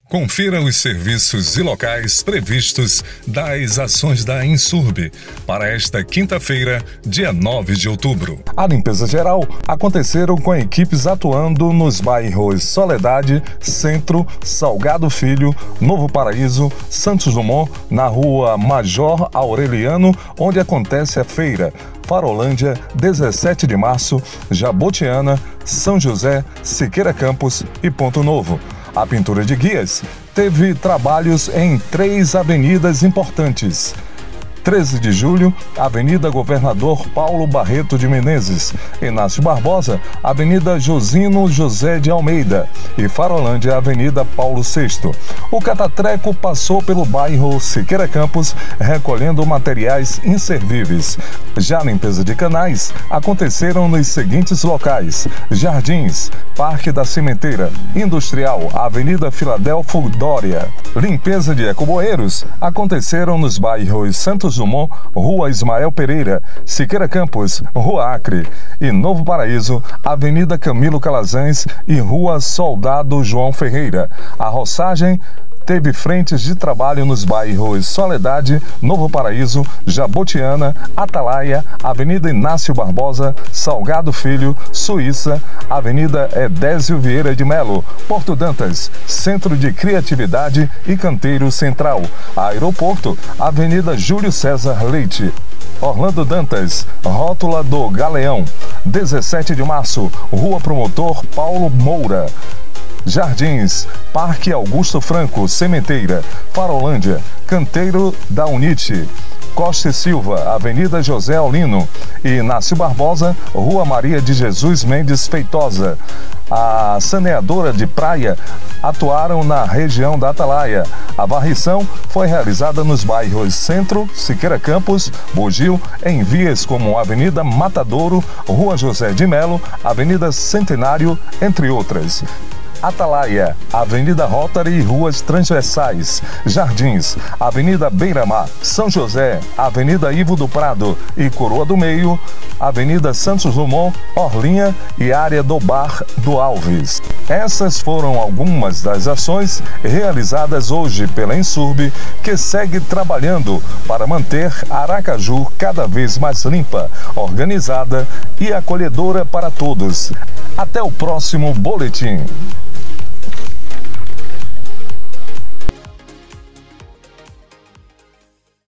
Confira os serviços e locais previstos das ações da Insurb para esta quinta-feira, dia 9 de outubro. A limpeza geral aconteceram com equipes atuando nos bairros Soledade, Centro, Salgado Filho, Novo Paraíso, Santos Dumont, na rua Major Aureliano, onde acontece a feira, Farolândia, 17 de março, Jabotiana, São José, Siqueira Campos e Ponto Novo. A pintura de guias teve trabalhos em 3 avenidas importantes. 13 de julho, Avenida Governador Paulo Barreto de Menezes, Inácio Barbosa, Avenida Josino José de Almeida e Farolândia, Avenida Paulo VI. O catatreco passou pelo bairro Siqueira Campos, recolhendo materiais inservíveis. Já a limpeza de canais aconteceram nos seguintes locais: Jardins, Parque da Cimenteira, Industrial, Avenida Filadélfo Dória. Limpeza de ecobueiros aconteceram nos bairros Santos Dumont, Rua Ismael Pereira, Siqueira Campos, Rua Acre e Novo Paraíso, Avenida Camilo Calazans e Rua Soldado João Ferreira. A roçagem teve frentes de trabalho nos bairros Soledade, Novo Paraíso, Jabotiana, Atalaia, Avenida Inácio Barbosa, Salgado Filho, Suíça, Avenida Edésio Vieira de Melo, Porto Dantas, Centro de Criatividade e Canteiro Central, Aeroporto, Avenida Júlio César Leite, Orlando Dantas, Rótula do Galeão, 17 de março, Rua Promotor Paulo Moura, Jardins, Parque Augusto Franco, Sementeira, Farolândia, Canteiro da Unite, Costa e Silva, Avenida José Aulino e Inácio Barbosa, Rua Maria de Jesus Mendes Feitosa. A saneadora de praia atuaram na região da Atalaia. A varrição foi realizada nos bairros Centro, Siqueira Campos, Bugio, em vias como Avenida Matadouro, Rua José de Melo, Avenida Centenário, entre outras. Atalaia, Avenida Rotary e ruas transversais. Jardins, Avenida Beira-Mar, São José, Avenida Ivo do Prado e Coroa do Meio, Avenida Santos Dumont, Orlinha e área do Bar do Alves. Essas foram algumas das ações realizadas hoje pela Insurb, que segue trabalhando para manter Aracaju cada vez mais limpa, organizada e acolhedora para todos. Até o próximo boletim.